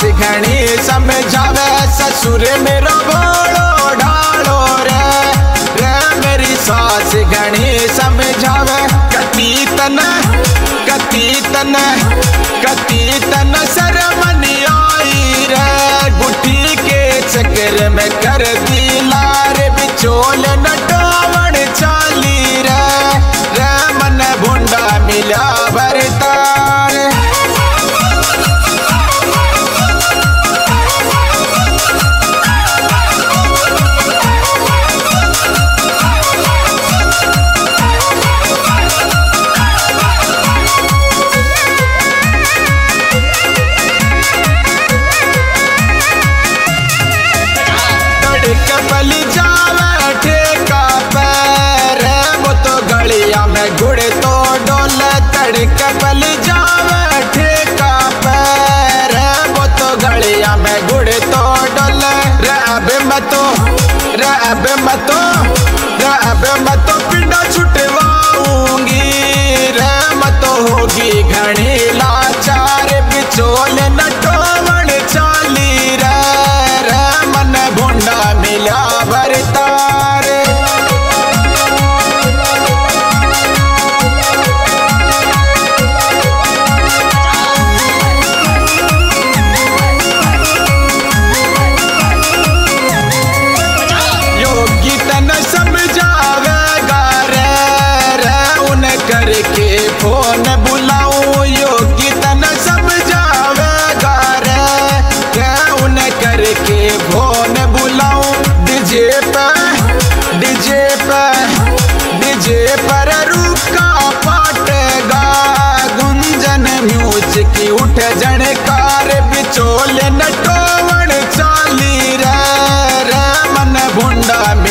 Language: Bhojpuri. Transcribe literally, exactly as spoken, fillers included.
घणी समझावे ससुर मेरो भोलो ढालो रे रे मेरी सास घणी समझावे कती तन कती तन कती तन शर्मनी आई रे गुठी के चक्कर में कर दी लार बिचोल नटावण चाली रे रे मन भुंडा मिला भरतार कपल जावे ठेका पैर वो तो गलिया में गुड़ तो डोल तड़क पल जावे ठेका पैर वो तो गलिया में गुड़ तो डोल रब मतो रब मतो रब मतो पिंडा छुटवाऊंगी रे मतो होगी घनी लाचार बिचोल नटोवण चाली रे रे मन भुंडा मिला भरतार योगी तन समझावेगा रे रे उन करके फोन बुलाऊं योगी तन समझावेगा रे रे उन करके फोन बुलाऊं DJ pe DJ pe DJ पर रुका पाटेगा गुंजन म्यूजिक की उठ जनकार बिचोल नटोवण चाली रे रे मन भुंडा